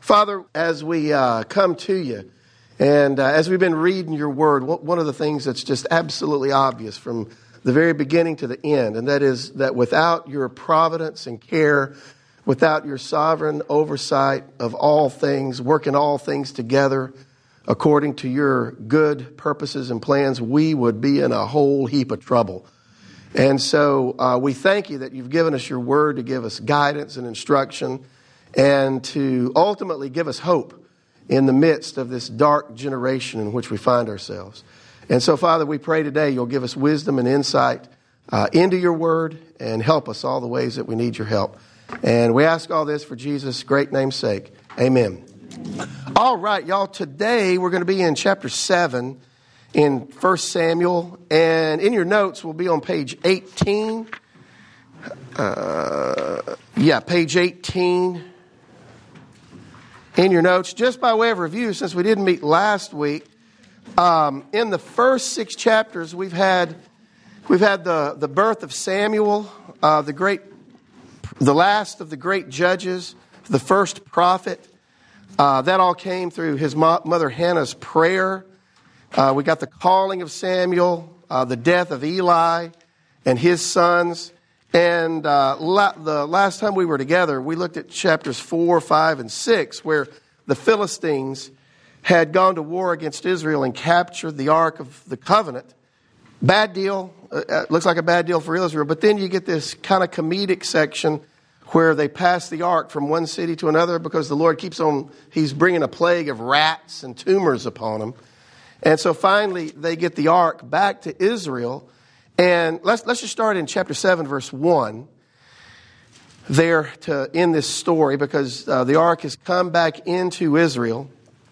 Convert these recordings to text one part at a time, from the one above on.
Father, as we come to you, and as we've been reading your word, one of the things that's just absolutely obvious from the very beginning to the end, and that is that without your providence and care, without your sovereign oversight of all things, working all things together according to your good purposes and plans, we would be in a whole heap of trouble. And so we thank you that you've given us your word to give us guidance and instruction and to ultimately give us hope in the midst of this dark generation in which we find ourselves. And so, Father, we pray today you'll give us wisdom and insight into your word and help us all the ways that we need your help. And we ask all this for Jesus' great name's sake. Amen. All right, y'all, today we're going to be in chapter 7 in 1 Samuel. And in your notes, we'll be on page 18. Page 18. In your notes, just by way of review, since we didn't meet last week, in the first 6 chapters, we've had the birth of Samuel, the last of the great judges, the first prophet. That all came through his mother Hannah's prayer. We got the calling of Samuel, the death of Eli and his sons. And the last time we were together, we looked at chapters 4, 5, and 6, where the Philistines had gone to war against Israel and captured the Ark of the Covenant. Bad deal. Looks like a bad deal for Israel. But then you get this kind of comedic section where they pass the Ark from one city to another because the Lord he's bringing a plague of rats and tumors upon them. And so finally they get the Ark back to Israel. And let's just start in chapter 7, verse 1, there to end this story, because the ark has come back into Israel.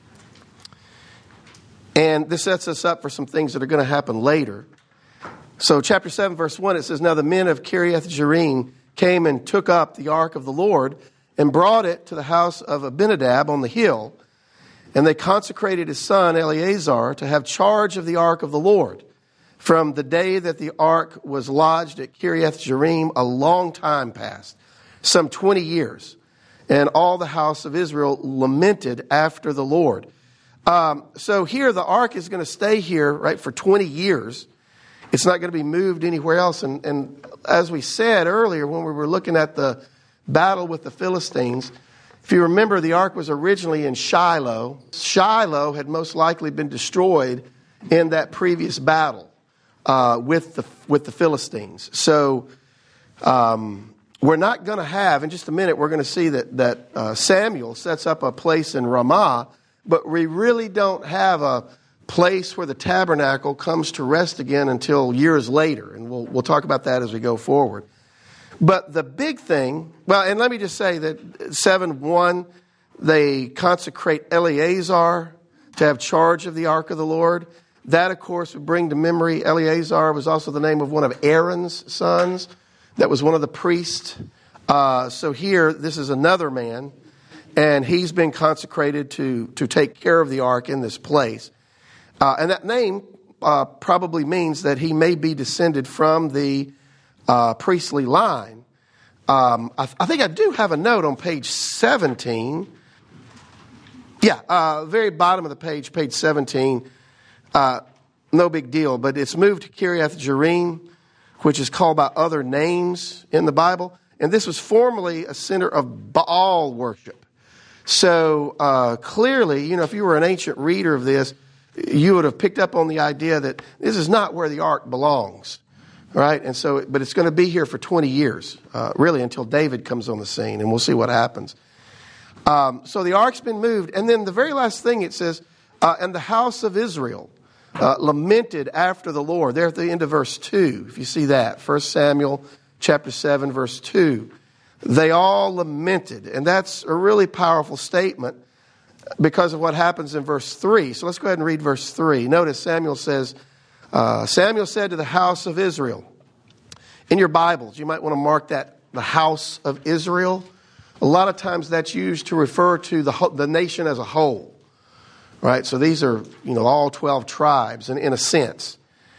And this sets us up for some things that are going to happen later. So chapter 7, verse 1, it says, "Now the men of Kiriath Jearim came and took up the ark of the Lord and brought it to the house of Abinadab on the hill. And they consecrated his son Eleazar to have charge of the ark of the Lord. From the day that the ark was lodged at Kiriath Jearim, a long time passed, some 20 years. And all the house of Israel lamented after the Lord." So here the ark is going to stay here, right, for 20 years. It's not going to be moved anywhere else. And as we said earlier when we were looking at the battle with the Philistines, if you remember, the ark was originally in Shiloh. Shiloh had most likely been destroyed in that previous battle with the Philistines. So we're not going to have, in just a minute, we're going to see that Samuel sets up a place in Ramah, but we really don't have a place where the tabernacle comes to rest again until years later. And we'll talk about that as we go forward. But the big thing, and let me just say that 7:1, they consecrate Eleazar to have charge of the ark of the Lord. That, of course, would bring to memory, Eleazar was also the name of one of Aaron's sons. That was one of the priests. So here, this is another man, and he's been consecrated to take care of the ark in this place. And that name probably means that he may be descended from the priestly line. I think I do have a note on page 17. Very bottom of the page 17. No big deal, but it's moved to Kiriath Jearim, which is called by other names in the Bible. And this was formerly a center of Baal worship. So clearly, if you were an ancient reader of this, you would have picked up on the idea that this is not where the ark belongs, right? And so, but it's going to be here for 20 years, really until David comes on the scene, and we'll see what happens. So the ark's been moved. And then the very last thing it says, and the house of Israel lamented after the Lord. There at the end of verse 2, if you see that, 1 Samuel chapter 7, verse 2. They all lamented. And that's a really powerful statement because of what happens in verse 3. So let's go ahead and read verse 3. Notice Samuel says, Samuel said to the house of Israel. In your Bibles, you might want to mark that, the house of Israel. A lot of times that's used to refer to the nation as a whole. Right, so these are, all 12 tribes, and in a sense,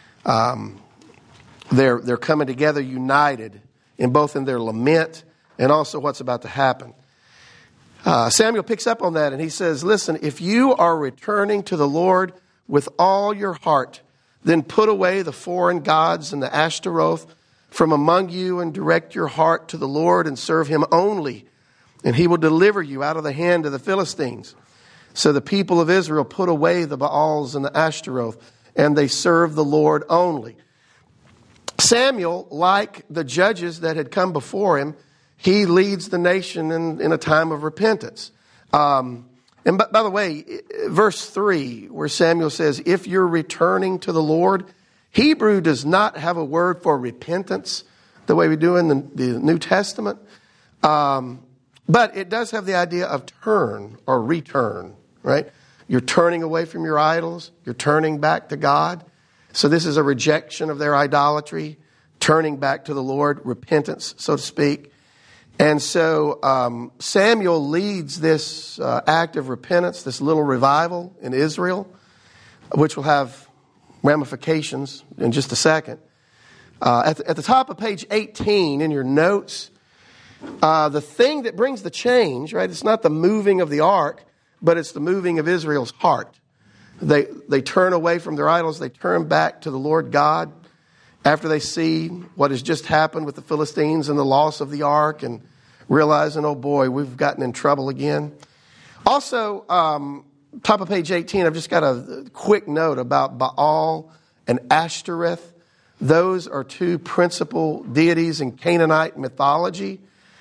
they're coming together united in both in their lament and also what's about to happen. Samuel picks up on that and he says, listen, if you are returning to the Lord with all your heart, then put away the foreign gods and the Ashtaroth from among you and direct your heart to the Lord and serve him only. And he will deliver you out of the hand of the Philistines. So the people of Israel put away the Baals and the Ashtaroth, and they served the Lord only. Samuel, like the judges that had come before him, he leads the nation in a time of repentance. And by the way, verse 3, where Samuel says, if you're returning to the Lord, Hebrew does not have a word for repentance the way we do in the New Testament. But it does have the idea of turn or return, right? You're turning away from your idols. You're turning back to God. So this is a rejection of their idolatry, turning back to the Lord, repentance, so to speak. And so Samuel leads this act of repentance, this little revival in Israel, which will have ramifications in just a second. At the top of page 18 in your notes, the thing that brings the change, right? It's not the moving of the ark, but it's the moving of Israel's heart. They turn away from their idols. They turn back to the Lord God after they see what has just happened with the Philistines and the loss of the ark and realizing, oh boy, we've gotten in trouble again. Also, top of page 18, I've just got a quick note about Baal and Ashtoreth. Those are two principal deities in Canaanite mythology.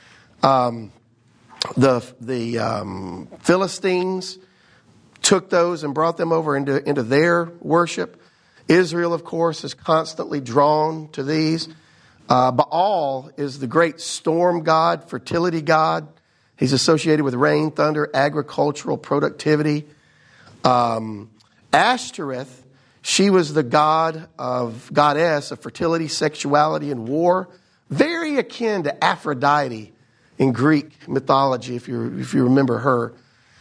The Philistines took those and brought them over into their worship. Israel, of course, is constantly drawn to these. Baal is the great storm god, fertility god. He's associated with rain, thunder, agricultural productivity. Ashtoreth, she was the goddess of fertility, sexuality, and war. Very akin to Aphrodite in Greek mythology, if you remember her.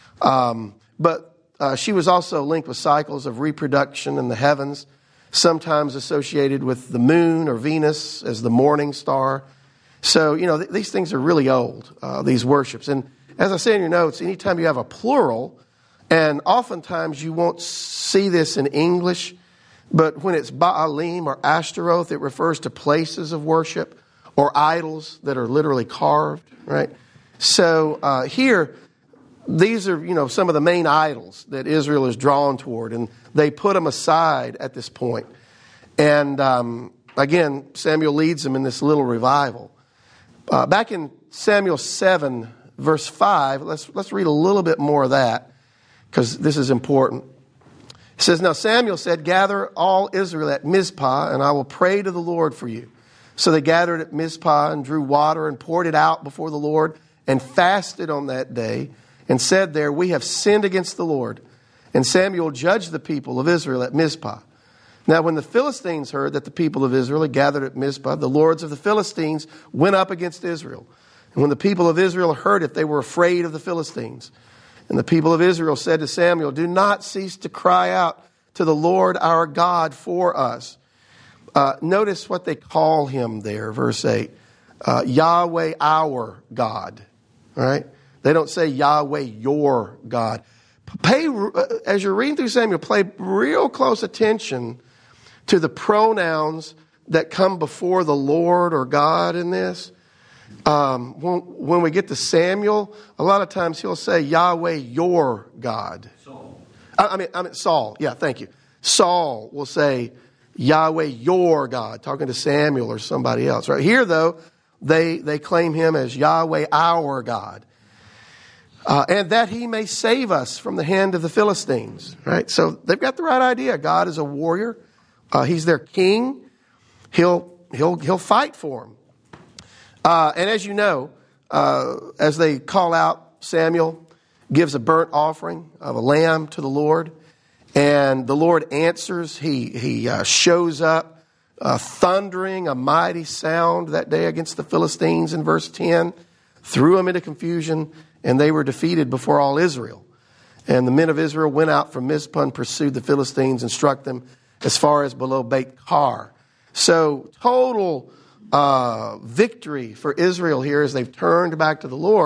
But she was also linked with cycles of reproduction in the heavens, sometimes associated with the moon or Venus as the morning star. So, these things are really old, these worships. And as I say in your notes, anytime you have a plural, and oftentimes you won't see this in English, but when it's Baalim or Ashtaroth, it refers to places of worship or idols that are literally carved, right? So here, these are, some of the main idols that Israel is drawn toward, and they put them aside at this point. And again, Samuel leads them in this little revival. Back in Samuel 7, verse 5, let's read a little bit more of that, because this is important. It says, now Samuel said, gather all Israel at Mizpah, and I will pray to the Lord for you. So they gathered at Mizpah and drew water and poured it out before the Lord and fasted on that day and said there, we have sinned against the Lord. And Samuel judged the people of Israel at Mizpah. Now when the Philistines heard that the people of Israel had gathered at Mizpah, the lords of the Philistines went up against Israel. And when the people of Israel heard it, they were afraid of the Philistines. And the people of Israel said to Samuel, do not cease to cry out to the Lord our God for us. Notice what they call him there, verse 8. Yahweh our God. All right? They don't say Yahweh your God. As you're reading through Samuel, pay real close attention to the pronouns that come before the Lord or God in this. When we get to Samuel, a lot of times he'll say Yahweh your God. Saul. I mean Saul. Yeah, thank you. Saul will say Yahweh your God, talking to Samuel or somebody else. Right here, though, they claim him as Yahweh our God. And that he may save us from the hand of the Philistines. Right? So they've got the right idea. God is a warrior. He's their king. He'll fight for them. And as you know, as they call out, Samuel gives a burnt offering of a lamb to the Lord. And the Lord answers. He shows up, thundering a mighty sound that day against the Philistines in verse 10, threw them into confusion, and they were defeated before all Israel. And the men of Israel went out from Mizpah and pursued the Philistines and struck them as far as below Beit Kar. So total victory for Israel here as they've turned back to the Lord.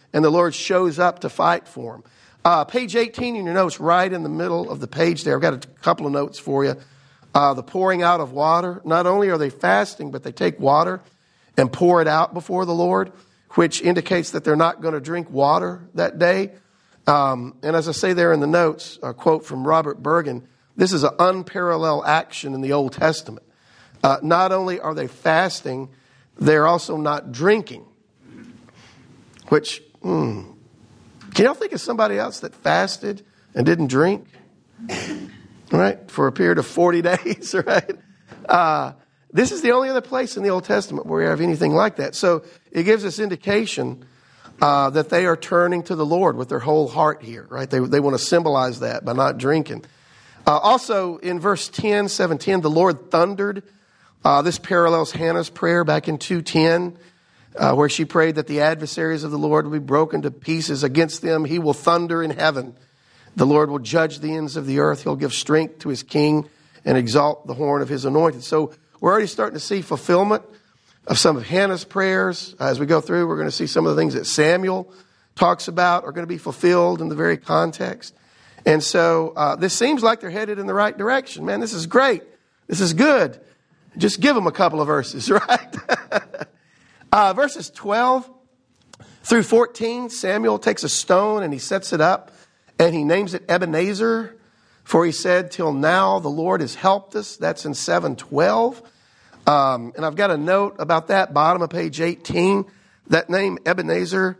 and the Lord shows up to fight for them. Page 18 in your notes, right in the middle of the page there, I've got a couple of notes for you. The pouring out of water. Not only are they fasting, but they take water and pour it out before the Lord, which indicates that they're not going to drink water that day. And as I say there in the notes, a quote from Robert Bergen, this is an unparalleled action in the Old Testament. Not only are they fasting, they're also not drinking. Which, can y'all think of somebody else that fasted and didn't drink? Right? For a period of 40 days, right? This is the only other place in the Old Testament where we have anything like that. So it gives us indication that they are turning to the Lord with their whole heart here, right? They want to symbolize that by not drinking. Also, in verse 10, 7:10, the Lord thundered. This parallels Hannah's prayer back in 2:10, where she prayed that the adversaries of the Lord will be broken to pieces against them. He will thunder in heaven. The Lord will judge the ends of the earth. He'll give strength to his king and exalt the horn of his anointed. So we're already starting to see fulfillment of some of Hannah's prayers. As we go through, we're going to see some of the things that Samuel talks about are going to be fulfilled in the very context. And so this seems like they're headed in the right direction. Man, this is great. This is good. Just give them a couple of verses, right? Verses 12 through 14, Samuel takes a stone and he sets it up. And he names it Ebenezer, for he said, till now the Lord has helped us. That's in 7:12. And I've got a note about that, bottom of page 18. That name Ebenezer,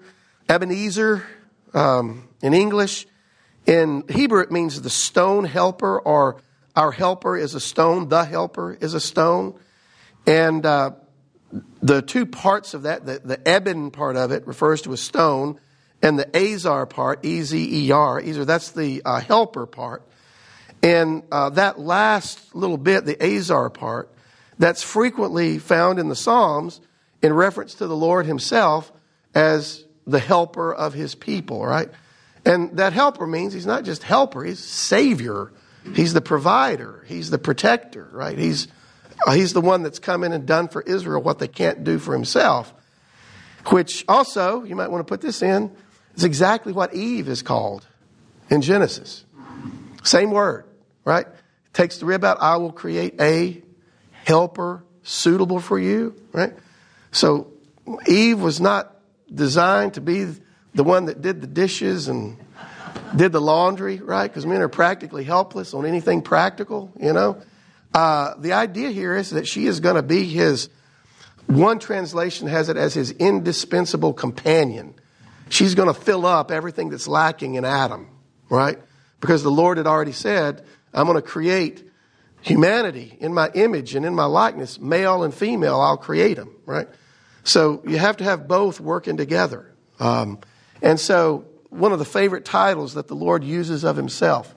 in English. In Hebrew it means the stone helper, or our helper is a stone, the helper is a stone. And the two parts of that, the Eben part of it refers to a stone, and the Azar part, E-Z-E-R, that's the helper part. And that last little bit, the Azar part, that's frequently found in the Psalms in reference to the Lord himself as the helper of his people, right? And that helper means he's not just helper, he's savior. He's the provider. He's the protector, right? He's the one that's come in and done for Israel what they can't do for himself. Which also, you might want to put this in, is exactly what Eve is called in Genesis. Same word, right? Takes the rib out, I will create a helper suitable for you, right? So Eve was not designed to be the one that did the dishes and did the laundry, right? Because men are practically helpless on anything practical, you know. The idea here is that she is going to be his, one translation has it as his indispensable companion. She's going to fill up everything that's lacking in Adam, right? Because the Lord had already said, I'm going to create humanity in my image and in my likeness, male and female, I'll create them, right? So you have to have both working together. And so one of the favorite titles that the Lord uses of himself.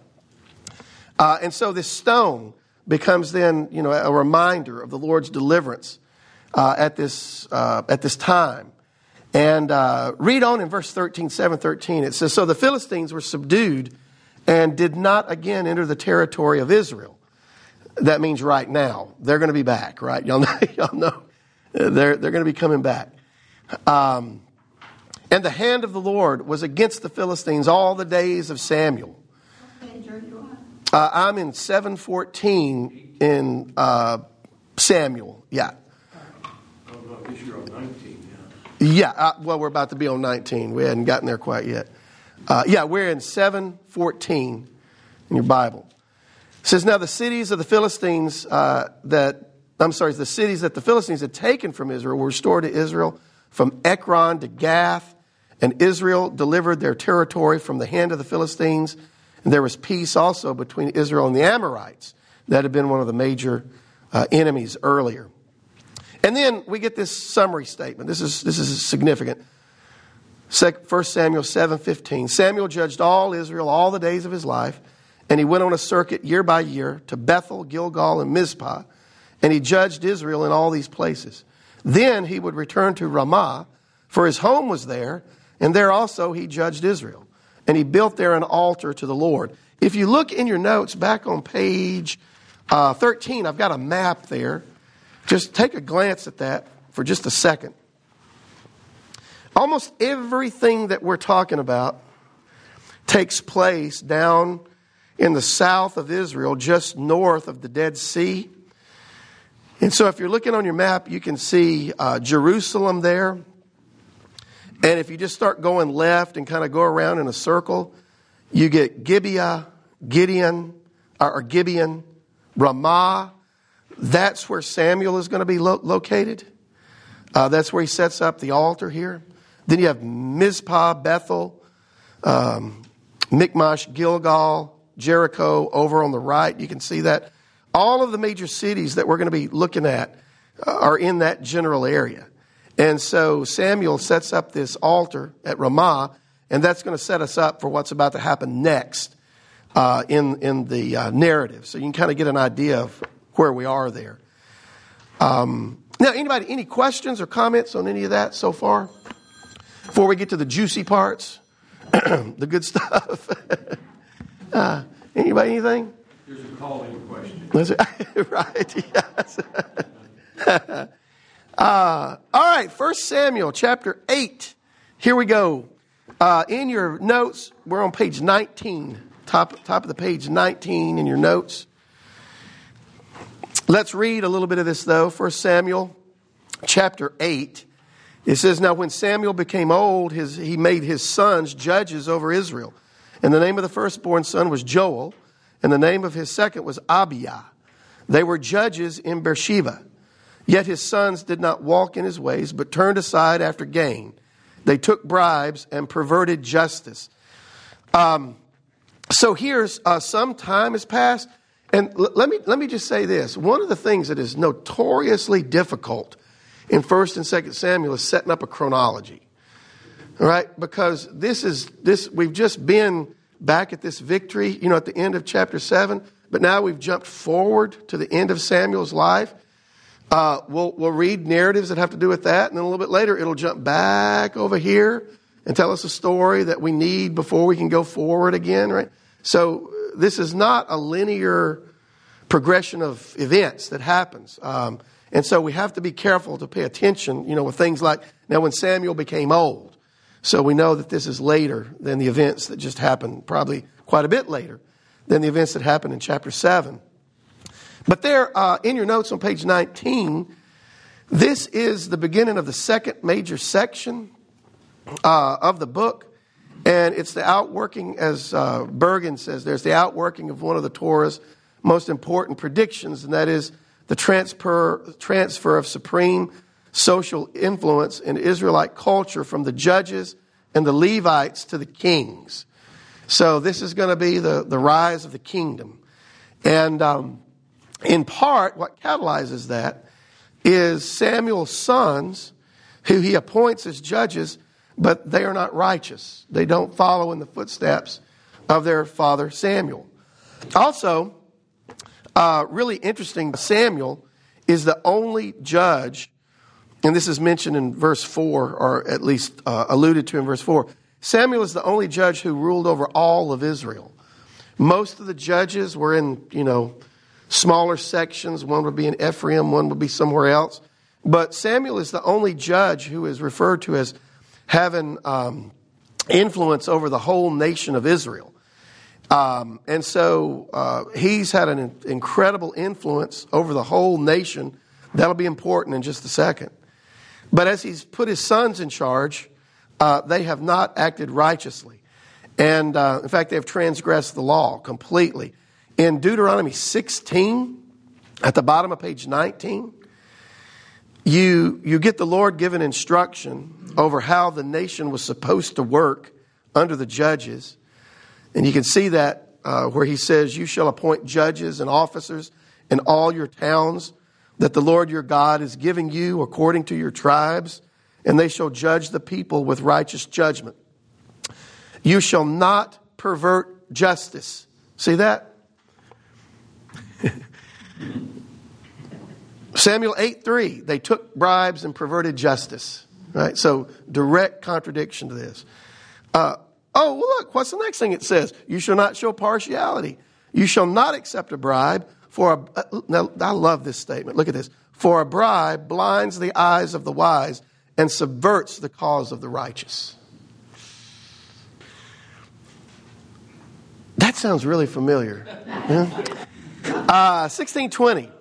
And so this stone becomes then, a reminder of the Lord's deliverance at this time. And read on in verse 13, 7:13. It says, so the Philistines were subdued and did not again enter the territory of Israel. That means right now. They're going to be back, right? Y'all know. They're going to be coming back. And the hand of the Lord was against the Philistines all the days of Samuel. I'm in 7:14 in Samuel. Yeah. I guess you're on 19 now. Yeah. Well, we're about to be on 19. We hadn't gotten there quite yet. We're in 7:14 in your Bible. It says, now the cities of the Philistines the cities that the Philistines had taken from Israel were restored to Israel, from Ekron to Gath, and Israel delivered their territory from the hand of the Philistines. And there was peace also between Israel and the Amorites. That had been one of the major enemies earlier. And then we get this summary statement. This is significant. 1 Samuel 7:15. Samuel judged all Israel all the days of his life, and he went on a circuit year by year to Bethel, Gilgal, and Mizpah, and he judged Israel in all these places. Then he would return to Ramah, for his home was there, and there also he judged Israel. And he built there an altar to the Lord. If you look in your notes back on page 13, I've got a map there. Just take a glance at that for just a second. almost everything that we're talking about takes place down in the south of Israel, just north of the Dead Sea. And so if you're looking on your map, you can see Jerusalem there. And if you just start going left and kind of go around in a circle, you get Gibeon, Ramah. That's where Samuel is going to be located. That's where he sets up the altar here. Then you have Mizpah, Bethel, Michmash, Gilgal, Jericho over on the right. You can see that. All of the major cities that we're going to be looking at are in that general area. And so Samuel sets up this altar at Ramah, and that's going to set us up for what's about to happen next in the narrative. So you can kind of get an idea of where we are there. Now, any questions or comments on any of that so far? Before we get to the juicy parts, the good stuff. Anybody, anything? There's a calling question. Right, yes. All right, 1 Samuel chapter 8. Here we go. In your notes, we're on page 19. Top of the page 19 in your notes. Let's read a little bit of this, though. 1 Samuel chapter 8. It says, "Now when Samuel became old, he made his sons judges over Israel. And the name of the firstborn son was Joel, and the name of his second was Abiah. They were judges in Beersheba. Yet his sons did not walk in his ways, but turned aside after gain. They took bribes and perverted justice." So here's some time has passed. And let me just say this. One of the things that is notoriously difficult in 1 and 2 Samuel is setting up a chronology. All right? Because we've just been back at this victory, at the end of chapter 7. But now we've jumped forward to the end of Samuel's life. We'll read narratives that have to do with that. And then a little bit later, it'll jump back over here and tell us a story that we need before we can go forward again, right? So this is not a linear progression of events that happens. And so we have to be careful to pay attention, with things like, now when Samuel became old. So we know that this is later than the events that just happened, probably quite a bit later than the events that happened in chapter 7. But there, in your notes on page 19, this is the beginning of the second major section of the book. And it's the outworking, as Bergen says, there's the outworking of one of the Torah's most important predictions, and that is the transfer of supreme social influence in Israelite culture from the judges and the Levites to the kings. So this is going to be the rise of the kingdom. And in part, what catalyzes that is Samuel's sons, who he appoints as judges, but they are not righteous. They don't follow in the footsteps of their father Samuel. Also, really interesting, Samuel is the only judge, and this is mentioned in verse 4, or at least alluded to in verse 4. Samuel is the only judge who ruled over all of Israel. Most of the judges were in, smaller sections. One would be in Ephraim, one would be somewhere else. But Samuel is the only judge who is referred to as having influence over the whole nation of Israel. And so he's had an incredible influence over the whole nation. That'll be important in just a second. But as he's put his sons in charge, they have not acted righteously. And in fact, they have transgressed the law completely. In Deuteronomy 16, at the bottom of page 19, you get the Lord given instruction over how the nation was supposed to work under the judges. And you can see that where he says, "You shall appoint judges and officers in all your towns that the Lord your God is giving you according to your tribes, and they shall judge the people with righteous judgment. You shall not pervert justice." See that? Samuel 8:3, they took bribes and perverted justice. Right? So direct contradiction to this. Look, what's the next thing it says? You shall not show partiality. You shall not accept a bribe now, I love this statement. Look at this. "For a bribe blinds the eyes of the wise and subverts the cause of the righteous. That sounds really familiar. 16:20.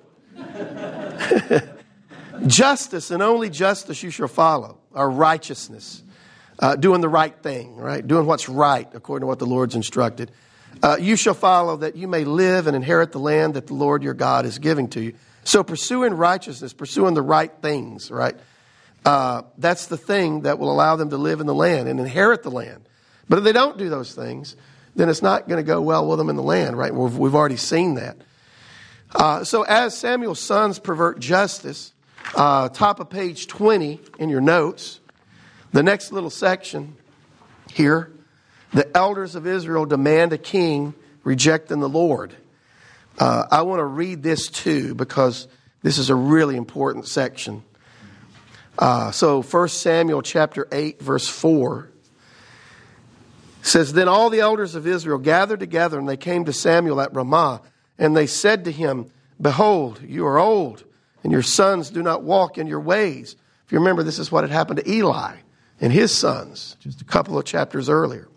Justice and only justice you shall follow, or righteousness. Doing the right thing, right? Doing what's right according to what the Lord's instructed. You shall follow that you may live and inherit the land that the Lord your God is giving to you. So pursuing righteousness, pursuing the right things, right? That's the thing that will allow them to live in the land and inherit the land. But if they don't do those things, then it's not going to go well with them in the land, right? We've already seen that. So as Samuel's sons pervert justice, top of page 20 in your notes, the next little section here, the elders of Israel demand a king, rejecting the Lord. I want to read this too because this is a really important section. So 1 Samuel chapter 8 verse 4 says, Then all the elders of Israel gathered together, and they came to Samuel at Ramah, and they said to him, Behold, you are old, and your sons do not walk in your ways. If you remember, this is what had happened to Eli and his sons just a couple of chapters earlier.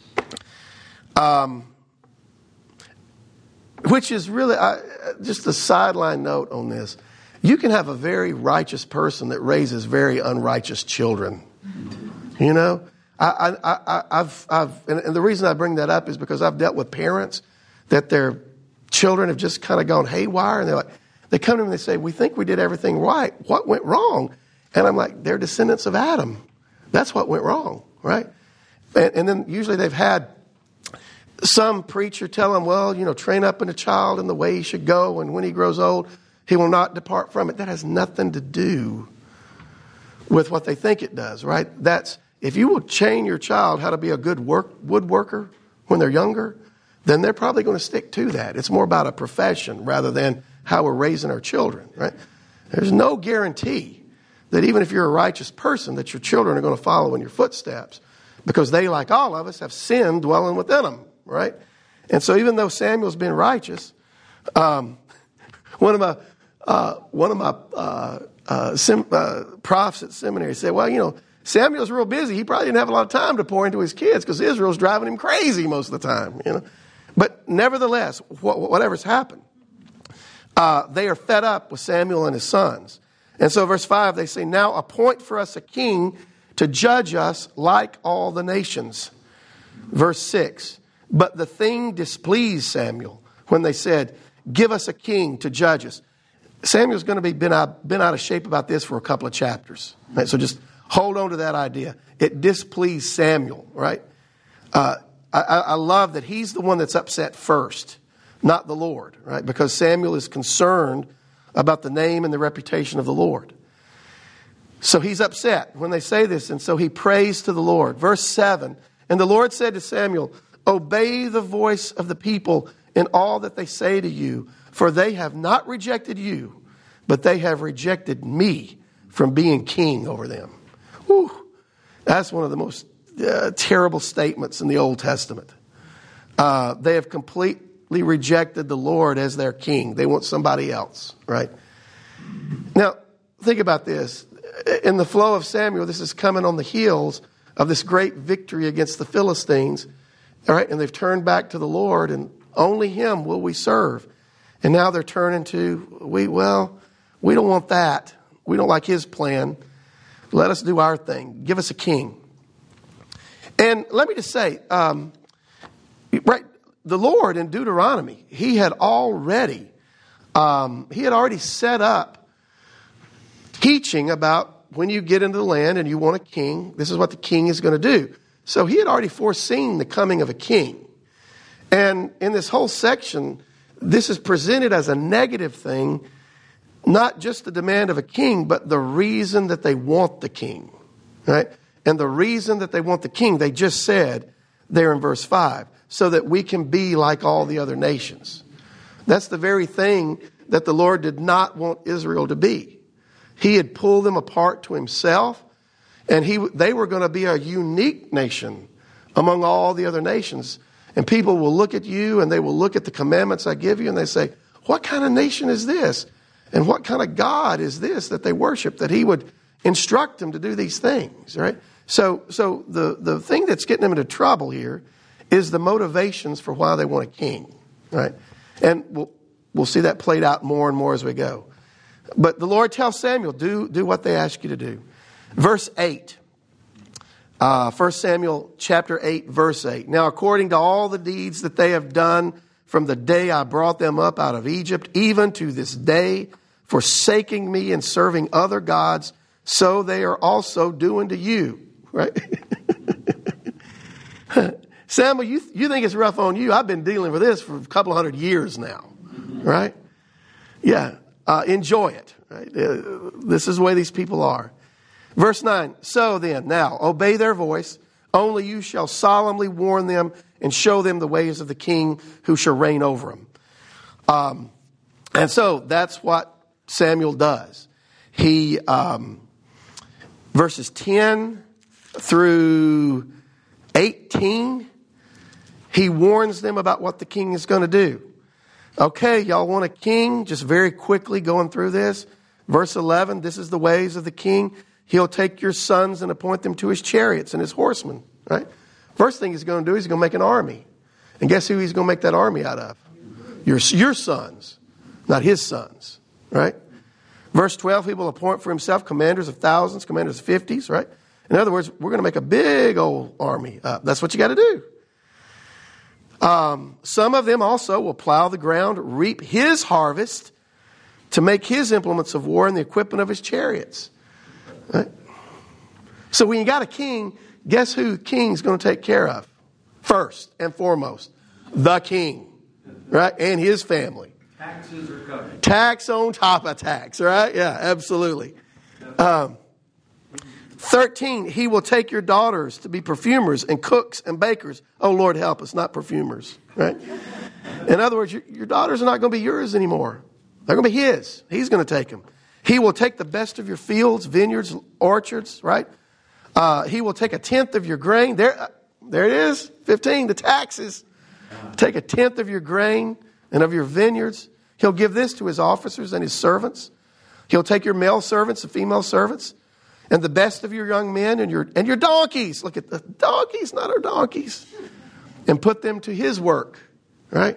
Which is really, just a sideline note on this. You can have a very righteous person that raises very unrighteous children. You know? And the reason I bring that up is because I've dealt with parents that their children have just kind of gone haywire, and they come to me and they say, we think we did everything right. What went wrong? And I'm like, they're descendants of Adam. That's what went wrong, right? And then usually they've had some preacher tell them, well, train up in a child in the way he should go, and when he grows old, he will not depart from it. That has nothing to do with what they think it does, right? That's, if you will train your child how to be a good woodworker when they're younger, then they're probably going to stick to that. It's more about a profession rather than how we're raising our children, right? There's no guarantee that even if you're a righteous person, that your children are going to follow in your footsteps, because they, like all of us, have sin dwelling within them, right? And so even though Samuel's been righteous, one of my profs at seminary said, well, Samuel's real busy. He probably didn't have a lot of time to pour into his kids because Israel's driving him crazy most of the time, But nevertheless, whatever's happened, they are fed up with Samuel and his sons. And so verse 5, they say, Now appoint for us a king to judge us like all the nations. Verse 6, But the thing displeased Samuel when they said, Give us a king to judge us. Samuel's going to be been out of shape about this for a couple of chapters. Right? So just hold on to that idea. It displeased Samuel, right? I love that he's the one that's upset first, not the Lord, right? Because Samuel is concerned about the name and the reputation of the Lord. So he's upset when they say this, and so he prays to the Lord. Verse 7, And the Lord said to Samuel, Obey the voice of the people in all that they say to you, for they have not rejected you, but they have rejected me from being king over them. Whew. That's one of the most terrible statements in the Old Testament. They have completely rejected the Lord as their king. They want somebody else, right? Now, think about this. In the flow of Samuel, this is coming on the heels of this great victory against the Philistines. All right, and they've turned back to the Lord, and only him will we serve. And now they're turning to, we don't want that. We don't like his plan. Let us do our thing. Give us a king. And let me just say, right, the Lord in Deuteronomy, he had already set up teaching about when you get into the land and you want a king, this is what the king is going to do. So he had already foreseen the coming of a king. And in this whole section, this is presented as a negative thing, not just the demand of a king, but the reason that they want the king, right? And the reason that they want the king, they just said there in verse 5, so that we can be like all the other nations. That's the very thing that the Lord did not want Israel to be. He had pulled them apart to himself, and they were going to be a unique nation among all the other nations. And people will look at you and they will look at the commandments I give you and they say, what kind of nation is this? And what kind of God is this that they worship, that he would instruct him to do these things, right? So the thing that's getting them into trouble here is the motivations for why they want a king, right? And we'll see that played out more and more as we go. But the Lord tells Samuel, do what they ask you to do. Verse 8. 1 Samuel chapter 8, verse 8. Now, according to all the deeds that they have done from the day I brought them up out of Egypt, even to this day, forsaking me and serving other gods, so they are also doing to you. Right? Samuel, you think it's rough on you. I've been dealing with this for a couple of 100 years now. Right? Yeah. Enjoy it. Right? This is the way these people are. Verse 9, so then, now, obey their voice. Only you shall solemnly warn them and show them the ways of the king who shall reign over them. And so that's what Samuel does. He, verses 10 through 18, he warns them about what the king is going to do. Okay, y'all want a king? Just very quickly going through this. Verse 11, this is the ways of the king. He'll take your sons and appoint them to his chariots and his horsemen, right? First thing he's going to do is he's going to make an army. And guess who he's going to make that army out of? Your sons, not his sons, right? Verse 12, he will appoint for himself commanders of thousands, commanders of 50s, right? In other words, we're going to make a big old army up. That's what you got to do. Some of them also will plow the ground, reap his harvest, to make his implements of war and the equipment of his chariots. Right? So when you got a king, guess who the king's going to take care of? First and foremost, the king, right? And his family. Taxes are coming. Tax on top of tax, right? Yeah, absolutely. 13, he will take your daughters to be perfumers and cooks and bakers. Oh, Lord, help us, not perfumers, right? In other words, your daughters are not going to be yours anymore. They're going to be his. He's going to take them. He will take the best of your fields, vineyards, orchards, right? He will take 1/10 of your grain. There it is, 15, the taxes. Take 1/10 of your grain and of your vineyards. He'll give this to his officers and his servants. He'll take your male servants and female servants and the best of your young men and your donkeys. Look at the donkeys, not our donkeys. And put them to his work, right?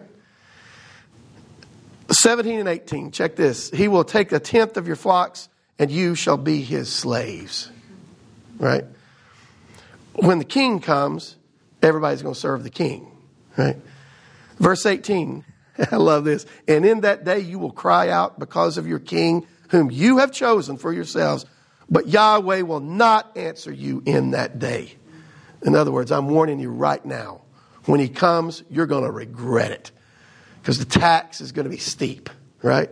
17 and 18, check this. He will take 1/10 of your flocks, and you shall be his slaves. Right? When the king comes, everybody's going to serve the king. Right? Verse 18, I love this. And in that day you will cry out because of your king, whom you have chosen for yourselves, but Yahweh will not answer you in that day. In other words, I'm warning you right now. When he comes, you're going to regret it. Because the tax is going to be steep, right?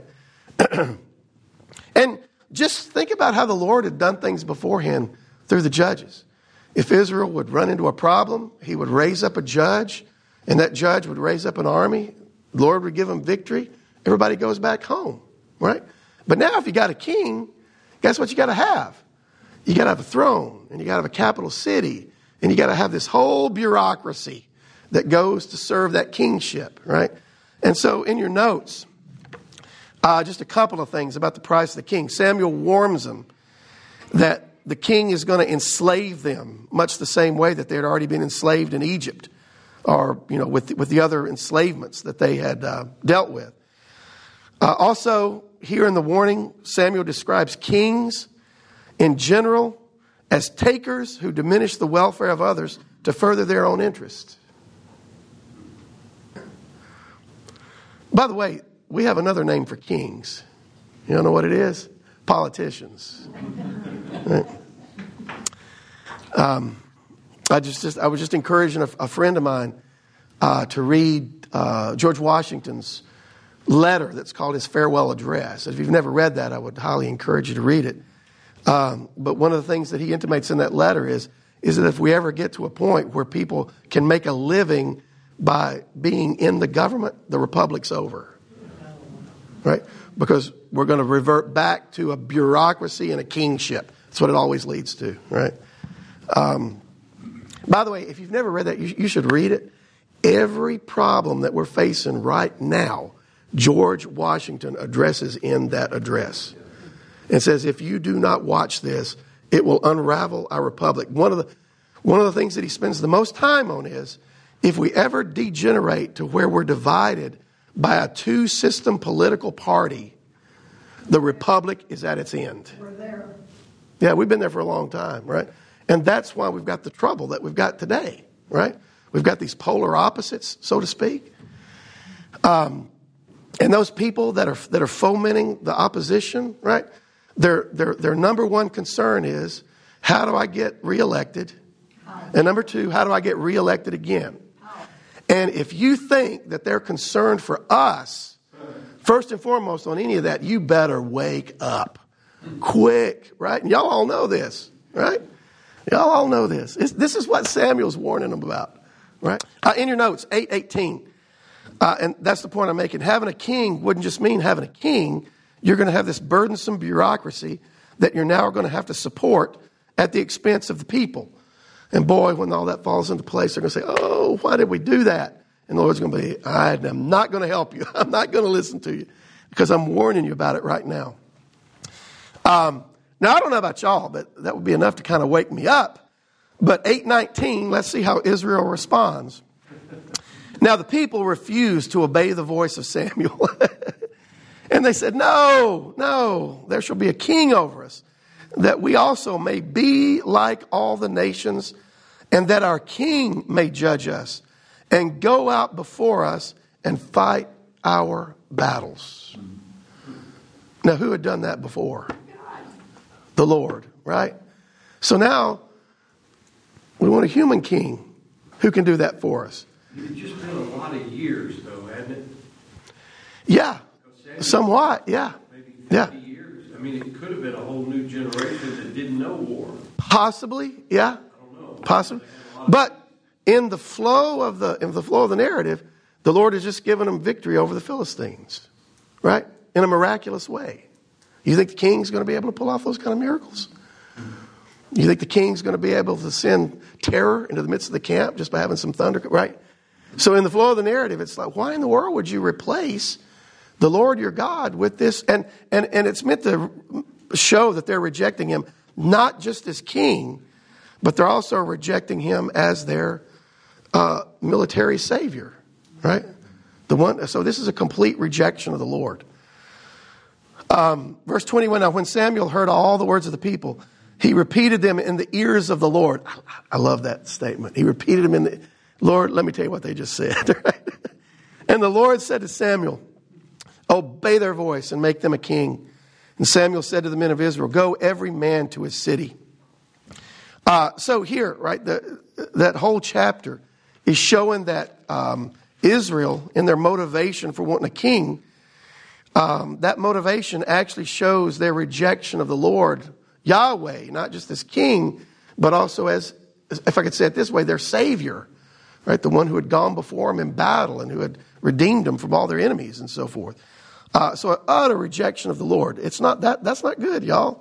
And just think about how the Lord had done things beforehand through the judges. If Israel would run into a problem, he would raise up a judge, and that judge would raise up an army. The Lord would give them victory. Everybody goes back home, right? But now if you got a king, guess what you got to have? You got to have a throne, and you got to have a capital city, and you got to have this whole bureaucracy that goes to serve that kingship, right? And so in your notes, just a couple of things about the price of the king. Samuel warns them that the king is going to enslave them, much the same way that they had already been enslaved in Egypt, or with the other enslavements that they had dealt with. Also, here in the warning, Samuel describes kings in general as takers who diminish the welfare of others to further their own interests. By the way, we have another name for kings. You don't know what it is? Politicians. Right? I was just encouraging a friend of mine to read George Washington's letter that's called his farewell address. If you've never read that, I would highly encourage you to read it. But one of the things that he intimates in that letter is that if we ever get to a point where people can make a living by being in the government, the republic's over. Right? Because we're going to revert back to a bureaucracy and a kingship. That's what it always leads to. Right? By the way, if you've never read that, you should read it. Every problem that we're facing right now, George Washington addresses in that address. It says, if you do not watch this, it will unravel our republic. One of the things that he spends the most time on is, if we ever degenerate to where we're divided by a two-system political party, the republic is at its end. We're there. Yeah, we've been there for a long time, right? And that's why we've got the trouble that we've got today, right? We've got these polar opposites, so to speak. And those people that are fomenting the opposition, right? Their number one concern is, how do I get reelected? And number two, how do I get reelected again? And if you think that they're concerned for us, first and foremost on any of that, you better wake up quick, right? And y'all all know this, right? Y'all all know this. This is what Samuel's warning them about, right? In your notes, 8:18. And that's the point I'm making. Having a king wouldn't just mean having a king. You're going to have this burdensome bureaucracy that you're now going to have to support at the expense of the people. And boy, when all that falls into place, they're going to say, oh, why did we do that? And the Lord's going to be, I'm not going to help you. I'm not going to listen to you because I'm warning you about it right now. Now, I don't know about y'all, but that would be enough to kind of wake me up. But 8:19, let's see how Israel responds. Now, the people refused to obey the voice of Samuel. And they said, no, there shall be a king over us, that we also may be like all the nations, and that our king may judge us and go out before us and fight our battles. Now, who had done that before? The Lord, right? So now we want a human king who can do that for us. It's just been a lot of years, though, hasn't it? Yeah, somewhat, yeah. Maybe 50 Yeah. years. I mean, it could have been a whole new generation that didn't know war. Possibly, yeah. I don't know. Possibly. But in the flow of the narrative, the Lord has just given them victory over the Philistines, right? In a miraculous way. You think the king's going to be able to pull off those kind of miracles? You think the king's going to be able to send terror into the midst of the camp just by having some thunder, right? So in the flow of the narrative, it's like, why in the world would you replace the Lord your God with this? And it's meant to show that they're rejecting him not just as king, but they're also rejecting him as their military savior, right? So this is a complete rejection of the Lord. Verse 21, now when Samuel heard all the words of the people, he repeated them in the ears of the Lord. I love that statement. He repeated them in the, Lord, let me tell you what they just said. Right? And the Lord said to Samuel, obey their voice and make them a king. And Samuel said to the men of Israel, go every man to his city. So here, right, that whole chapter is showing that Israel, in their motivation for wanting a king, that motivation actually shows their rejection of the Lord, Yahweh, not just as king, but also as, if I could say it this way, their savior, right? The one who had gone before them in battle and who had redeemed them from all their enemies and so forth. So an utter rejection of the Lord. It's not that's not good, y'all.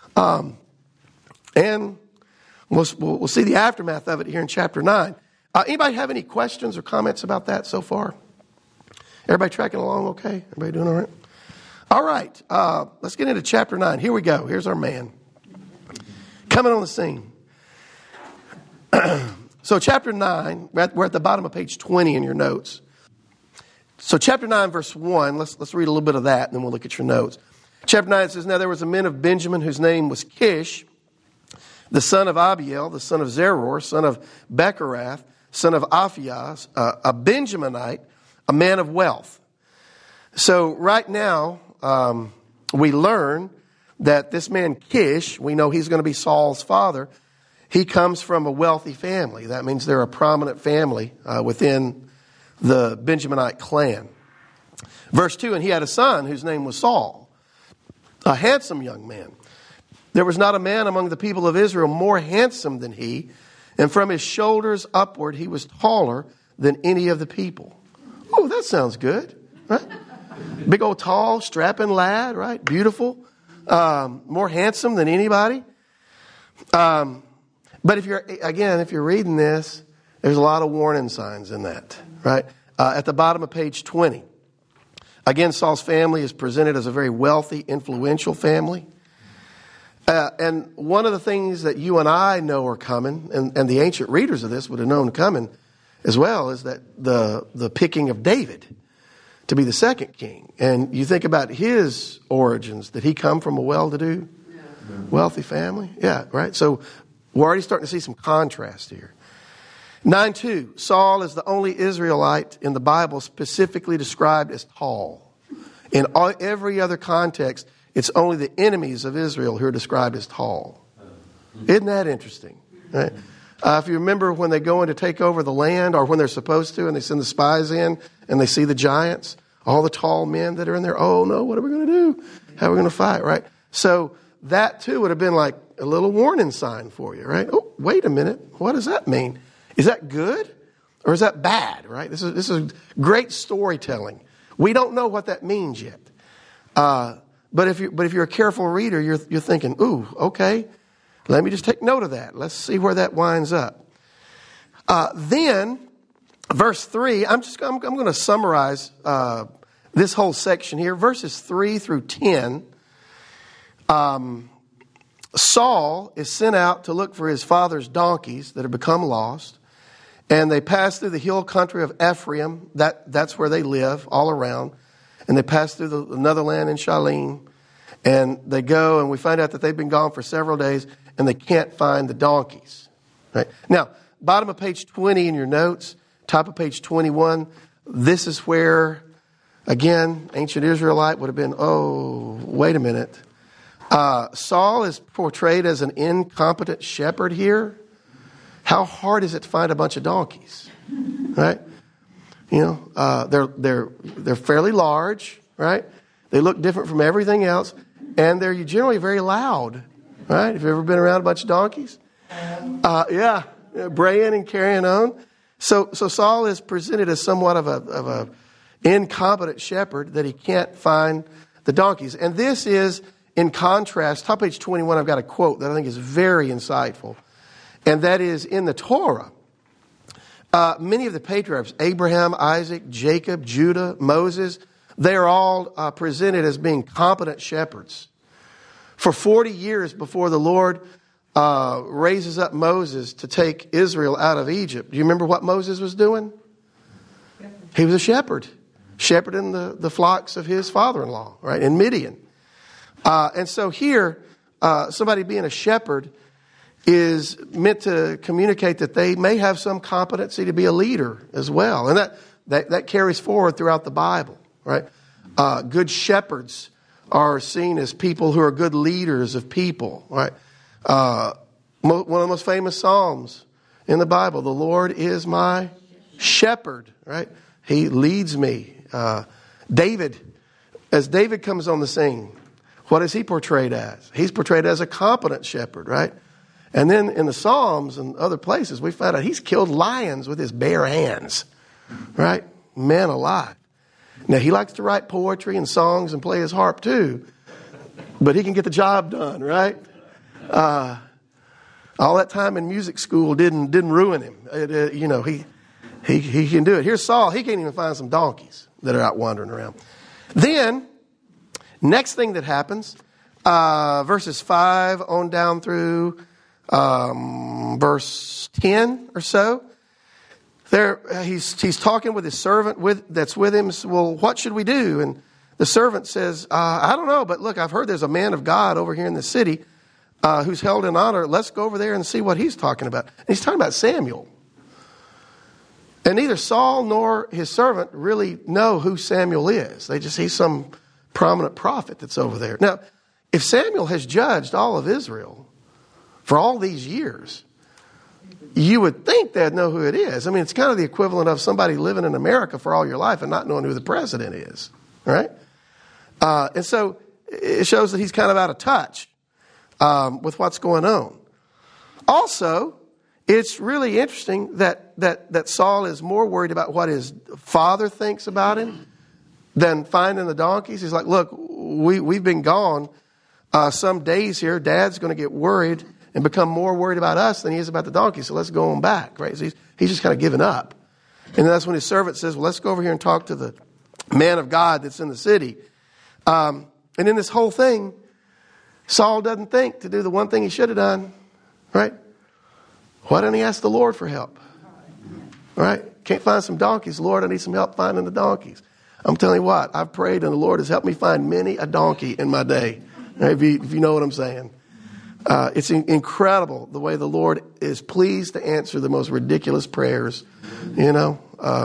And we'll see the aftermath of it here in chapter 9. Anybody have any questions or comments about that so far? Everybody tracking along okay? Everybody doing all right? All right. Let's get into chapter 9. Here we go. Here's our man coming on the scene. So chapter 9, we're at the bottom of page 20 in your notes. So chapter 9, verse 1, let's read a little bit of that, and then we'll look at your notes. Chapter 9 says, now there was a man of Benjamin whose name was Kish, the son of Abiel, the son of Zeror, son of Becherath, son of Aphias, a Benjaminite, a man of wealth. So right now, we learn that this man Kish, we know he's going to be Saul's father. He comes from a wealthy family. That means they're a prominent family within the Benjaminite clan. Verse 2, and he had a son whose name was Saul, a handsome young man. There was not a man among the people of Israel more handsome than he, and from his shoulders upward he was taller than any of the people. Oh, that sounds good, right? Big old tall, strapping lad, right? Beautiful, more handsome than anybody. But if you're reading this, there's a lot of warning signs in that, right? At the bottom of page 20. Again, Saul's family is presented as a very wealthy, influential family. And one of the things that you and I know are coming, and the ancient readers of this would have known coming as well, is that the picking of David to be the second king. And you think about his origins. Did he come from a well-to-do, wealthy family? Yeah, right? So we're already starting to see some contrast here. 9:2, Saul is the only Israelite in the Bible specifically described as tall. In every other context, it's only the enemies of Israel who are described as tall. Isn't that interesting? Right? If you remember when they go in to take over the land, or when they're supposed to, and they send the spies in and they see the giants, all the tall men that are in there, oh no, what are we going to do? How are we going to fight, right? So that too would have been like a little warning sign for you, right? Oh, wait a minute. What does that mean? Is that good or is that bad, right? This is great storytelling. We don't know what that means yet. But if you're a careful reader, you're thinking, ooh, okay, let me just take note of that. Let's see where that winds up. Then, verse 3, I'm going to summarize this whole section here. Verses 3 through 10, Saul is sent out to look for his father's donkeys that have become lost. And they pass through the hill country of Ephraim. That's where they live, all around. And they pass through another land in Shalim. And they go, and we find out that they've been gone for several days, and they can't find the donkeys. Right? Now, bottom of page 20 in your notes, top of page 21, this is where, again, ancient Israelite would have been, oh, wait a minute. Saul is portrayed as an incompetent shepherd here. How hard is it to find a bunch of donkeys, right? You know, they're fairly large, right? They look different from everything else, and they're generally very loud, right? Have you ever been around a bunch of donkeys? Yeah, braying and carrying on. So Saul is presented as somewhat of a incompetent shepherd that he can't find the donkeys, and this is in contrast. Top page 21, I've got a quote that I think is very insightful. And that is in the Torah. Many of the patriarchs, Abraham, Isaac, Jacob, Judah, Moses, they are all presented as being competent shepherds. For 40 years before the Lord raises up Moses to take Israel out of Egypt, do you remember what Moses was doing? He was a shepherd. Shepherding the flocks of his father-in-law, right, in Midian. And so here, somebody being a shepherd is meant to communicate that they may have some competency to be a leader as well. And that carries forward throughout the Bible, right? Good shepherds are seen as people who are good leaders of people, right? One of the most famous Psalms in the Bible, the Lord is my shepherd, right? He leads me. David, as David comes on the scene, what is he portrayed as? He's portrayed as a competent shepherd, right? And then in the Psalms and other places, we find out he's killed lions with his bare hands, right? Man alive. Now, he likes to write poetry and songs and play his harp too, but he can get the job done, right? All that time in music school didn't ruin him. He can do it. Here's Saul. He can't even find some donkeys that are out wandering around. Then, next thing that happens, verses 5 on down through verse 10 or so. There, he's talking with his servant that's with him. Well, what should we do? And the servant says, I don't know, but look, I've heard there's a man of God over here in the city who's held in honor. Let's go over there and see what he's talking about. And he's talking about Samuel. And neither Saul nor his servant really know who Samuel is. They just see some prominent prophet that's over there. Now, if Samuel has judged all of Israel for all these years, you would think they'd know who it is. I mean, it's kind of the equivalent of somebody living in America for all your life and not knowing who the president is, right? And so it shows that he's kind of out of touch with what's going on. Also, it's really interesting that Saul is more worried about what his father thinks about him than finding the donkeys. He's like, look, we've been gone some days here. Dad's going to get worried and become more worried about us than he is about the donkey. So let's go on back, right? So he's just kind of given up. And that's when his servant says, well, let's go over here and talk to the man of God that's in the city. And in this whole thing, Saul doesn't think to do the one thing he should have done, right? Why didn't he ask the Lord for help? Right? Can't find some donkeys. Lord, I need some help finding the donkeys. I'm telling you what, I've prayed and the Lord has helped me find many a donkey in my day. If you know what I'm saying. It's incredible the way the Lord is pleased to answer the most ridiculous prayers, you know.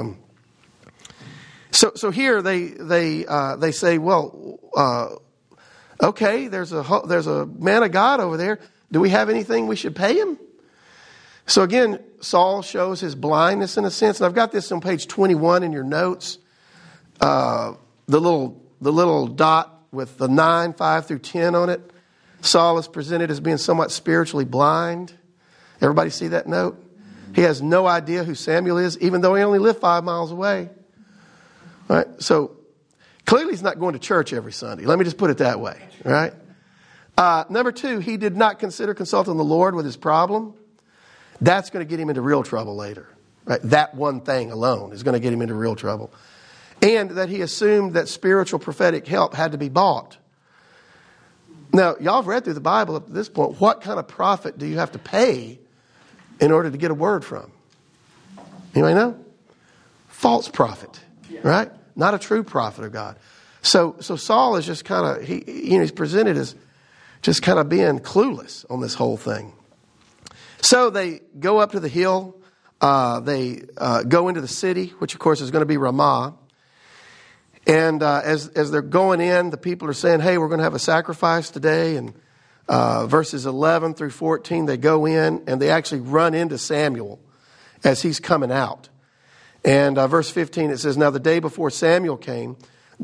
So here they say, well, okay, there's a man of God over there. Do we have anything we should pay him? So again, Saul shows his blindness in a sense, and I've got this on page 21 in your notes. The little dot with the 9, 5 through 10 on it. Saul is presented as being somewhat spiritually blind. Everybody see that note? He has no idea who Samuel is, even though he only lived 5 miles away. All right? So clearly he's not going to church every Sunday. Let me just put it that way. Right? Number 2, he did not consider consulting the Lord with his problem. That's going to get him into real trouble later. Right? That one thing alone is going to get him into real trouble. And that he assumed that spiritual prophetic help had to be bought. Now, y'all have read through the Bible up to this point. What kind of prophet do you have to pay in order to get a word from? Anybody know? False prophet, right? Not a true prophet of God. So Saul is just kind of, he's presented as just kind of being clueless on this whole thing. So they go up to the hill. They go into the city, which of course is going to be Ramah. And as they're going in, the people are saying, hey, we're going to have a sacrifice today. And verses 11 through 14, they go in and they actually run into Samuel as he's coming out. And verse 15, it says, now the day before Samuel came,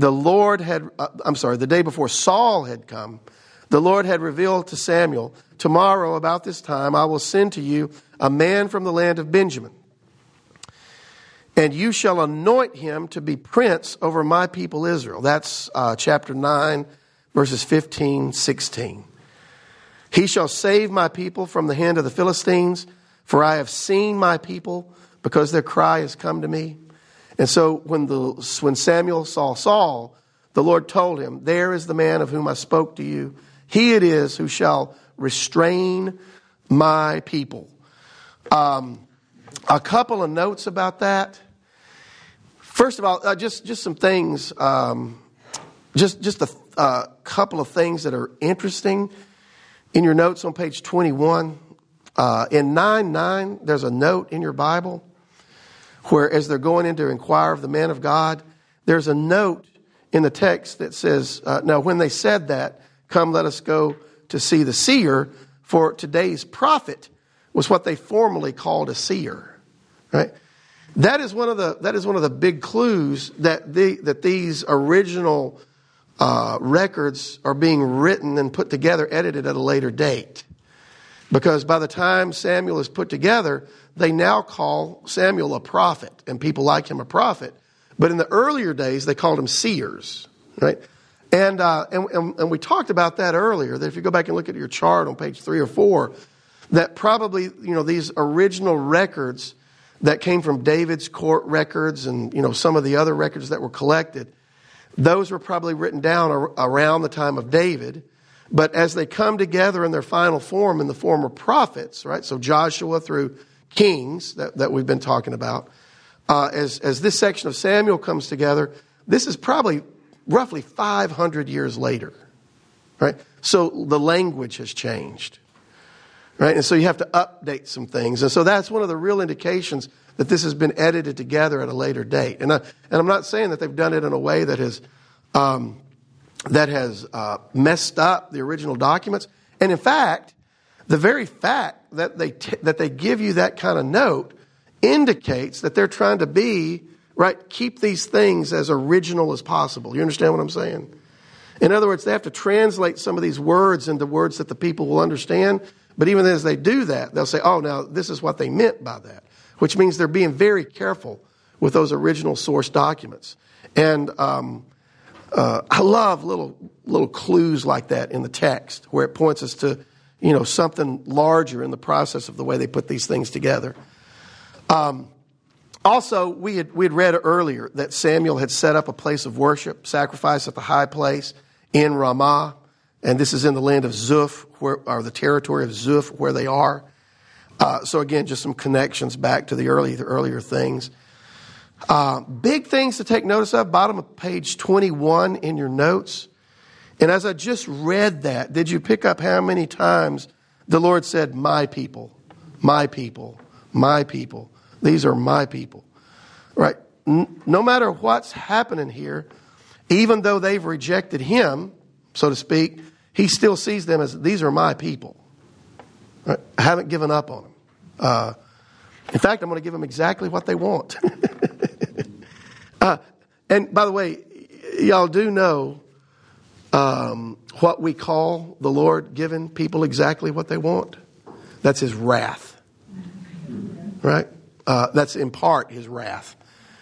the day before Saul had come, the Lord had revealed to Samuel, tomorrow about this time I will send to you a man from the land of Benjamin. And you shall anoint him to be prince over my people Israel. That's chapter 9, verses 15, 16. He shall save my people from the hand of the Philistines, for I have seen my people, because their cry has come to me. And so when Samuel saw Saul, the Lord told him, there is the man of whom I spoke to you. He it is who shall restrain my people. A couple of notes about that. First of all, just some things, just a couple of things that are interesting in your notes on page 21. In 9:9, there's a note in your Bible where, as they're going in to inquire of the man of God, there's a note in the text that says, now when they said that, come let us go to see the seer, for today's prophet was what they formerly called a seer, right? That is one of the big clues that these original records are being written and put together, edited at a later date. Because by the time Samuel is put together, they now call Samuel a prophet, and people like him a prophet. But in the earlier days, they called him seers, right? And we talked about that earlier, that if you go back and look at your chart on page 3 or 4, that probably, these original records that came from David's court records and, some of the other records that were collected, those were probably written down around the time of David. But as they come together in their final form, in the form of prophets, right? So Joshua through Kings that we've been talking about, as this section of Samuel comes together, this is probably roughly 500 years later, right? So the language has changed. Right? And so you have to update some things. And so that's one of the real indications that this has been edited together at a later date. And I'm not saying that they've done it in a way that has messed up the original documents. And in fact, the very fact that they give you that kind of note indicates that they're trying to keep these things as original as possible. You understand what I'm saying? In other words, they have to translate some of these words into words that the people will understand. But even as they do that, they'll say, oh, now this is what they meant by that, which means they're being very careful with those original source documents. And I love little clues like that in the text where it points us to, something larger in the process of the way they put these things together. Also, we had read earlier that Samuel had set up a place of worship, sacrifice at the high place in Ramah. And this is in the land of Zuph, or the territory of Zuph, where they are. So again, just some connections back to the earlier things. Big things to take notice of, bottom of page 21 in your notes. And as I just read that, did you pick up how many times the Lord said, my people, my people, my people. These are my people. Right? No matter what's happening here, even though they've rejected him, so to speak, he still sees them as, these are my people. Right? I haven't given up on them. In fact, I'm going to give them exactly what they want. And by the way, y'all do know what we call the Lord giving people exactly what they want. That's his wrath. Right? That's in part his wrath.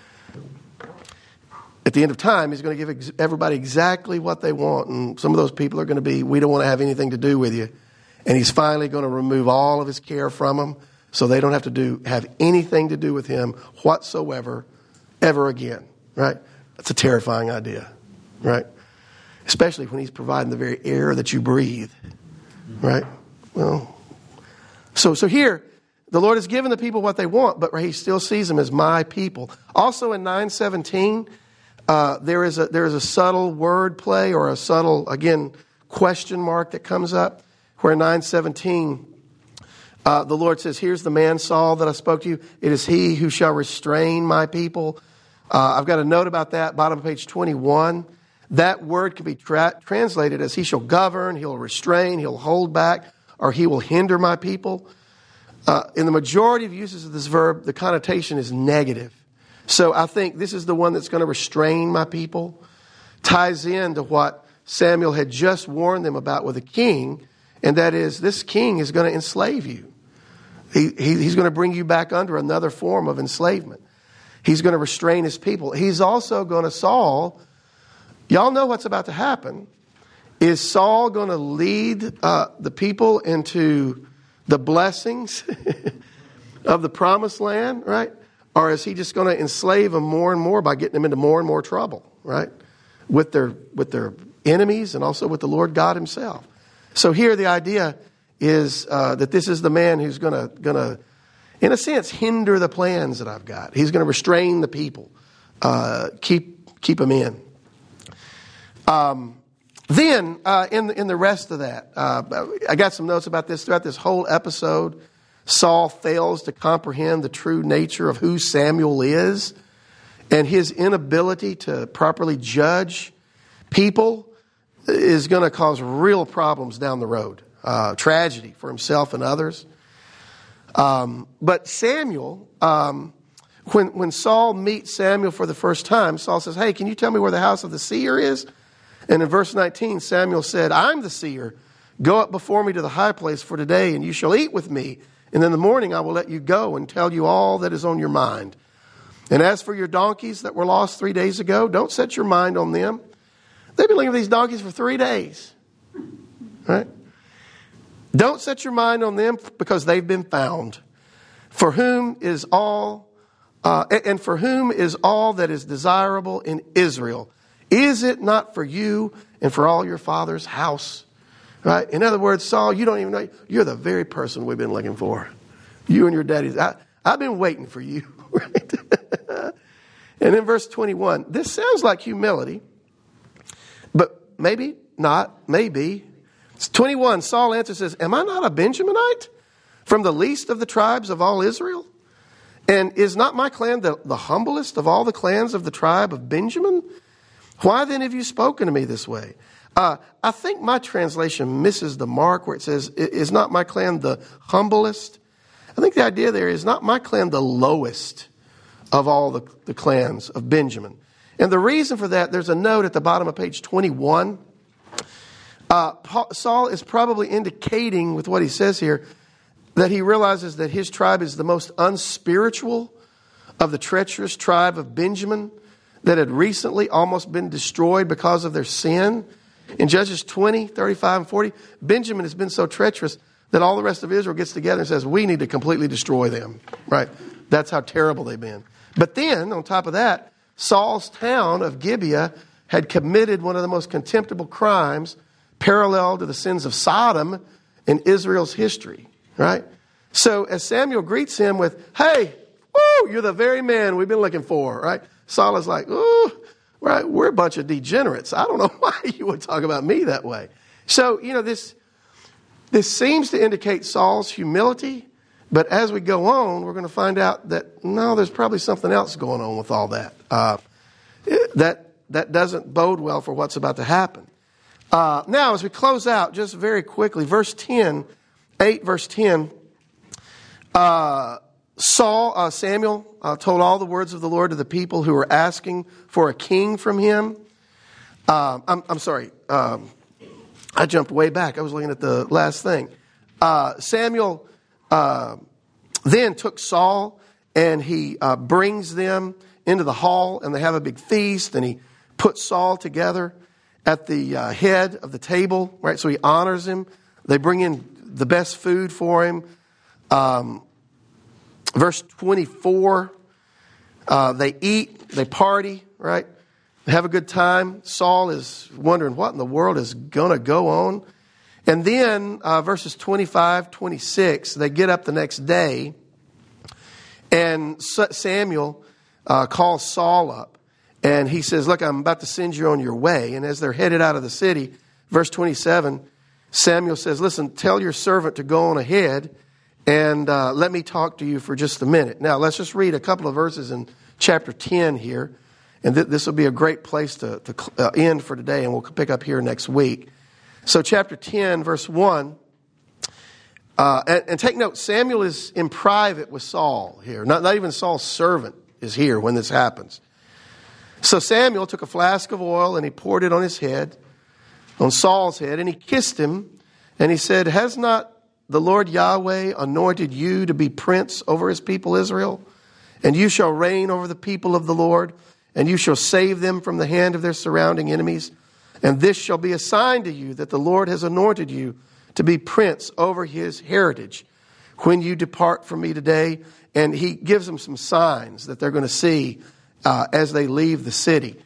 At the end of time, he's going to give everybody exactly what they want. And some of those people are going to be, we don't want to have anything to do with you. And he's finally going to remove all of his care from them so they don't have to have anything to do with him whatsoever, ever again. Right? That's a terrifying idea. Right? Especially when he's providing the very air that you breathe. Right? Well, so here, the Lord has given the people what they want, but he still sees them as my people. Also in 9:17, there is a subtle word play or a subtle, again, question mark that comes up where 9:17, the Lord says, here's the man Saul that I spoke to you. It is he who shall restrain my people. I've got a note about that, bottom of page 21. That word can be translated as he shall govern, he'll restrain, he'll hold back, or he will hinder my people. In the majority of uses of this verb, the connotation is negative. So I think this is the one that's going to restrain my people. Ties into what Samuel had just warned them about with a king, and that is this king is going to enslave you. He's going to bring you back under another form of enslavement. He's going to restrain his people. He's also going to, Saul, y'all know what's about to happen. Is Saul going to lead the people into the blessings of the promised land, right? Or is he just going to enslave them more and more by getting them into more and more trouble, right? With their enemies and also with the Lord God himself. So here the idea is that this is the man who's going to, in a sense, hinder the plans that I've got. He's going to restrain the people, keep them in. Then, in the rest of that, I got some notes about this. Throughout this whole episode, Saul fails to comprehend the true nature of who Samuel is, and his inability to properly judge people is going to cause real problems down the road. Tragedy for himself and others. But Samuel, when Saul meets Samuel for the first time, Saul says, hey, can you tell me where the house of the seer is? And in verse 19, Samuel said, I'm the seer. Go up before me to the high place for today, and you shall eat with me. And in the morning I will let you go and tell you all that is on your mind. And as for your donkeys that were lost 3 days ago, don't set your mind on them. They've been looking for these donkeys for 3 days. Right? Don't set your mind on them because they've been found. For whom is all, and for whom is all that is desirable in Israel? Is it not for you and for all your father's house? Right? In other words, Saul, you don't even know. You're the very person we've been looking for. You and your daddies. I've been waiting for you. Right? And in verse 21, this sounds like humility, but maybe not. Maybe. It's 21, Saul answers, says, am I not a Benjaminite from the least of the tribes of all Israel? And is not my clan the humblest of all the clans of the tribe of Benjamin? Why then have you spoken to me this way? I think my translation misses the mark where it says, is not my clan the humblest? I think the idea there is not my clan the lowest of all the clans of Benjamin. And the reason for that, there's a note at the bottom of page 21. Saul is probably indicating with what he says here that he realizes that his tribe is the most unspiritual of the treacherous tribe of Benjamin that had recently almost been destroyed because of their sin. In Judges 20, 35, and 40, Benjamin has been so treacherous that all the rest of Israel gets together and says, we need to completely destroy them. Right? That's how terrible they've been. But then, on top of that, Saul's town of Gibeah had committed one of the most contemptible crimes parallel to the sins of Sodom in Israel's history, right? So as Samuel greets him with, hey, woo, you're the very man we've been looking for, right? Saul is like, ooh, right, we're a bunch of degenerates. I don't know why you would talk about me that way. So, this seems to indicate Saul's humility, but as we go on, we're going to find out that, no, there's probably something else going on with all that. That doesn't bode well for what's about to happen. Now, as we close out, just very quickly, verse 10, Samuel told all the words of the Lord to the people who were asking for a king from him. I'm sorry. I jumped way back. I was looking at the last thing. Samuel then took Saul and he brings them into the hall and they have a big feast and he puts Saul together at the head of the table, right? So he honors him. They bring in the best food for him. Verse 24, they eat, they party, right? They have a good time. Saul is wondering what in the world is going to go on. And then verses 25, 26, they get up the next day and Samuel calls Saul up and he says, look, I'm about to send you on your way. And as they're headed out of the city, verse 27, Samuel says, listen, tell your servant to go on ahead and let me talk to you for just a minute. Now, let's just read a couple of verses in chapter 10 here. And this will be a great place to end for today, and we'll pick up here next week. So chapter 10, verse 1. And take note, Samuel is in private with Saul here. Not even Saul's servant is here when this happens. So Samuel took a flask of oil and he poured it on his head, on Saul's head, and he kissed him. And he said, has not the Lord Yahweh anointed you to be prince over his people Israel? And you shall reign over the people of the Lord, and you shall save them from the hand of their surrounding enemies. And this shall be a sign to you that the Lord has anointed you to be prince over his heritage when you depart from me today. And he gives them some signs that they're going to see as they leave the city.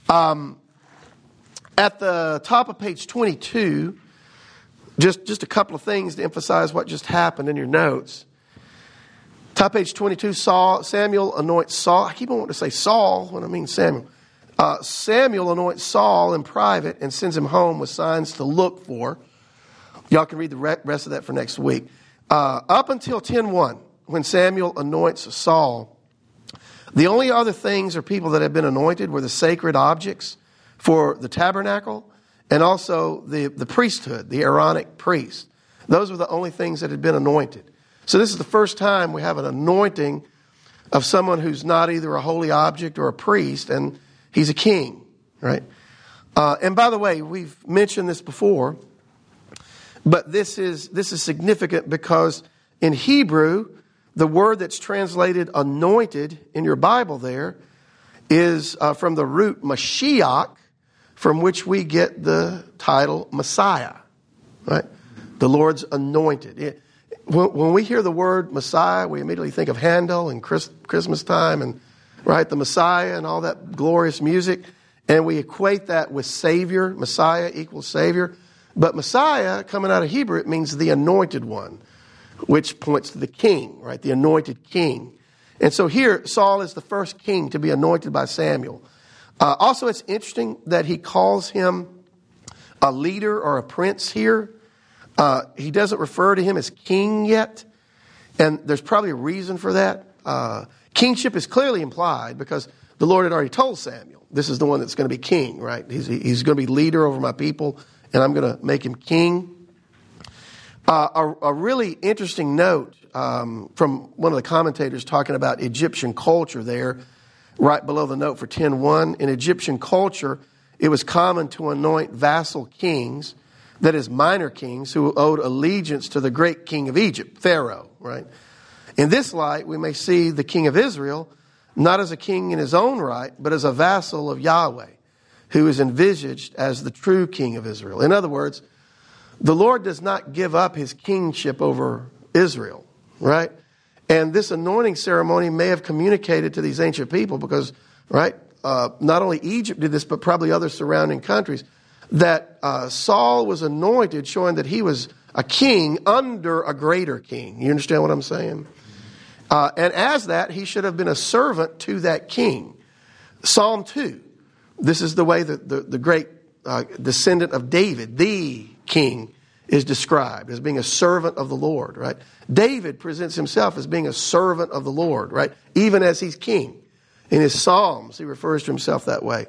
At the top of page 22, just a couple of things to emphasize what just happened in your notes. Top page 22, Samuel anoints Saul. I keep on wanting to say Saul when I mean Samuel. Samuel anoints Saul in private and sends him home with signs to look for. Y'all can read the rest of that for next week. Up until 10:1, when Samuel anoints Saul, the only other things or people that had been anointed were the sacred objects for the tabernacle and also the priesthood, the Aaronic priest. Those were the only things that had been anointed. So this is the first time we have an anointing of someone who's not either a holy object or a priest, and he's a king, right? And by the way, we've mentioned this before, but this is significant because in Hebrew, the word that's translated anointed in your Bible there is from the root Mashiach, from which we get the title Messiah, right? The Lord's anointed. When we hear the word Messiah, we immediately think of Handel and Christmas time and, right, the Messiah and all that glorious music. And we equate that with Savior. Messiah equals Savior. But Messiah, coming out of Hebrew, it means the anointed one, which points to the king, right? The anointed king. And so here, Saul is the first king to be anointed by Samuel. Also, it's interesting that he calls him a leader or a prince here. He doesn't refer to him as king yet. And there's probably a reason for that. Kingship is clearly implied because the Lord had already told Samuel, this is the one that's going to be king, right? He's going to be leader over my people, and I'm going to make him king. A really interesting note from one of the commentators talking about Egyptian culture there, right below the note for 10:1. In Egyptian culture, it was common to anoint vassal kings, that is, minor kings who owed allegiance to the great king of Egypt, Pharaoh, right? In this light, we may see the king of Israel not as a king in his own right, but as a vassal of Yahweh, who is envisaged as the true king of Israel. In other words, the Lord does not give up his kingship over Israel, right? And this anointing ceremony may have communicated to these ancient people because, right, not only Egypt did this, but probably other surrounding countries. that Saul was anointed, showing that he was a king under a greater king. You understand what I'm saying? And as that, he should have been a servant to that king. Psalm 2. This is the way that the great descendant of David, the king, is described as being a servant of the Lord, right? David presents himself as being a servant of the Lord, right? Even as he's king. In his Psalms, he refers to himself that way.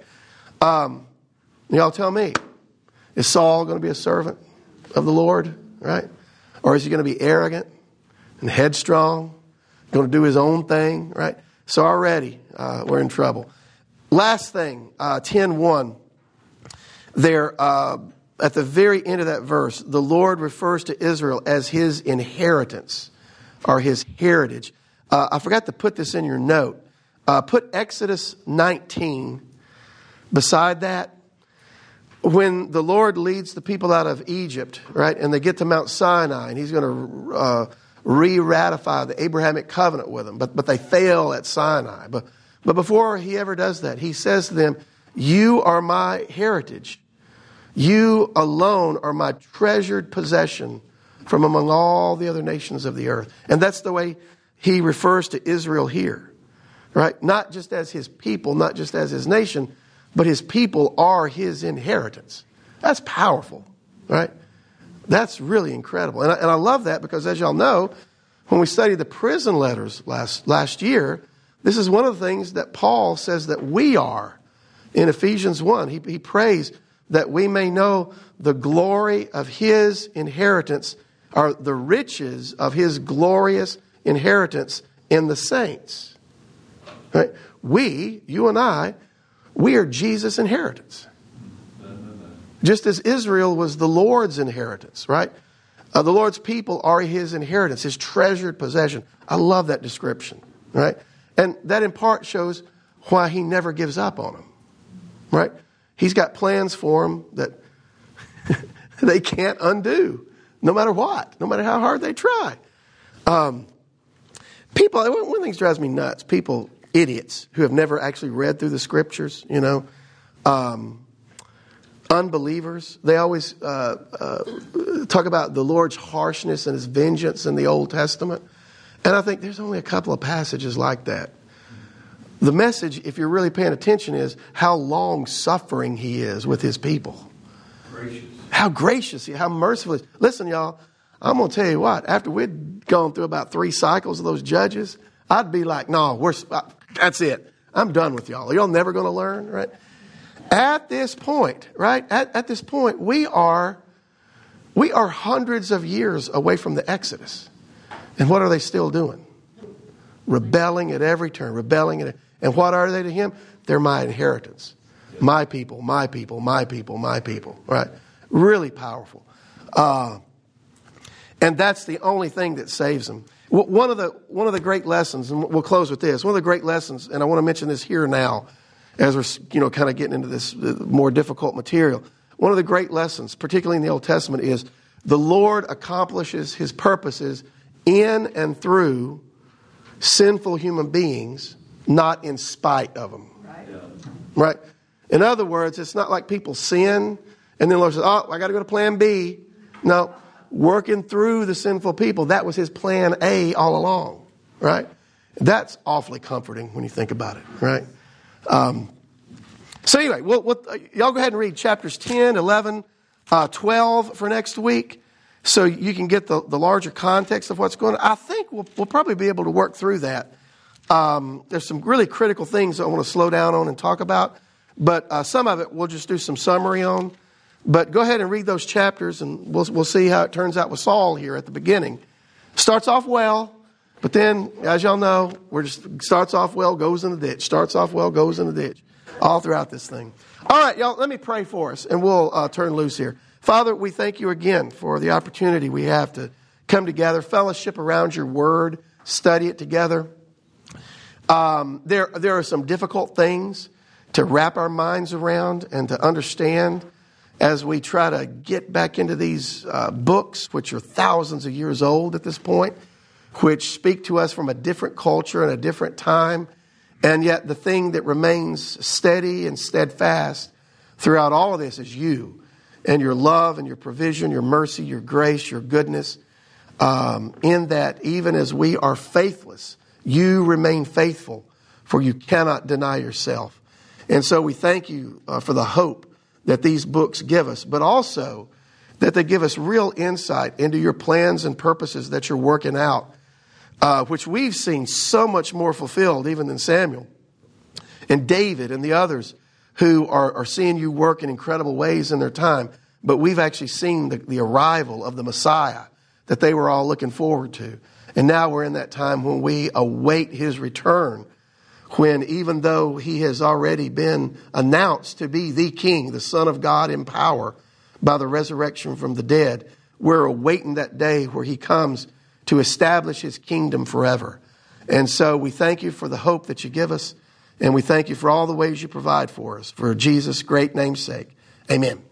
Y'all tell me, is Saul going to be a servant of the Lord, right? Or is he going to be arrogant and headstrong, going to do his own thing, right? So already we're in trouble. Last thing, 10:1. There, at the very end of that verse, the Lord refers to Israel as his inheritance or his heritage. I forgot to put this in your note. Put Exodus 19 beside that. When the Lord leads the people out of Egypt, right, and they get to Mount Sinai, and he's going to re-ratify the Abrahamic covenant with them, but they fail at Sinai. But before he ever does that, he says to them, "You are my heritage. You alone are my treasured possession from among all the other nations of the earth." And that's the way he refers to Israel here, right? Not just as his people, not just as his nation, but his people are his inheritance. That's powerful, right? That's really incredible. And I love that because, as y'all know, when we studied the prison letters last year, this is one of the things that Paul says that we are in Ephesians 1. He prays that we may know the glory of his inheritance, or the riches of his glorious inheritance in the saints. Right? We, you and I, we are Jesus' inheritance. Just as Israel was the Lord's inheritance, right? The Lord's people are his inheritance, his treasured possession. I love that description, right? And that in part shows why he never gives up on them, right? He's got plans for them that they can't undo, no matter what, no matter how hard they try. People, one of the things that drives me nuts, people, idiots who have never actually read through the scriptures, you know, unbelievers, they always talk about the Lord's harshness and his vengeance in the Old Testament. And I think there's only a couple of passages like that. The message, if you're really paying attention, is how long-suffering he is with his people. Gracious. How gracious, how merciful he is. Listen, y'all, I'm going to tell you what. After we'd gone through about 3 cycles of those judges, I'd be like, no, that's it. I'm done with y'all. Are y'all never going to learn, right? At this point, right? At this point, we are hundreds of years away from the Exodus. And what are they still doing? Rebelling at every turn, and what are they to him? They're my inheritance. My people, my people, my people, my people, right? Really powerful. And that's the only thing that saves them. One of the great lessons, and we'll close with this, one of the great lessons, and I want to mention this here now, as we're kind of getting into this more difficult material. One of the great lessons, particularly in the Old Testament, is the Lord accomplishes his purposes in and through sinful human beings, not in spite of them. Right? In other words, it's not like people sin and then the Lord says, oh, I got to go to plan B. No, working through the sinful people, that was his plan A all along. Right? That's awfully comforting when you think about it. Right? So anyway, y'all go ahead and read chapters 10, 11, 12 for next week, so you can get the larger context of what's going on. I think we'll probably be able to work through that. There's some really critical things I want to slow down on and talk about, but some of it we'll just do some summary on. But go ahead and read those chapters, and we'll see how it turns out with Saul here at the beginning. Starts off well, but then, as y'all know, starts off well, goes in the ditch. Starts off well, goes in the ditch. All throughout this thing. All right, y'all, let me pray for us, and we'll turn loose here. Father, we thank you again for the opportunity we have to come together, fellowship around your word, study it together. There are some difficult things to wrap our minds around and to understand as we try to get back into these books, which are thousands of years old at this point, which speak to us from a different culture and a different time. And yet the thing that remains steady and steadfast throughout all of this is you. and your love and your provision, your mercy, your grace, your goodness, in that even as we are faithless, you remain faithful, for you cannot deny yourself. And so we thank you for the hope that these books give us, but also that they give us real insight into your plans and purposes that you're working out, which we've seen so much more fulfilled even than Samuel and David and the others who are seeing you work in incredible ways in their time. But we've actually seen the arrival of the Messiah that they were all looking forward to. And now we're in that time when we await his return, when even though he has already been announced to be the King, the Son of God in power by the resurrection from the dead, we're awaiting that day where he comes to establish his kingdom forever. And so we thank you for the hope that you give us, and we thank you for all the ways you provide for us. For Jesus' great name's sake, amen.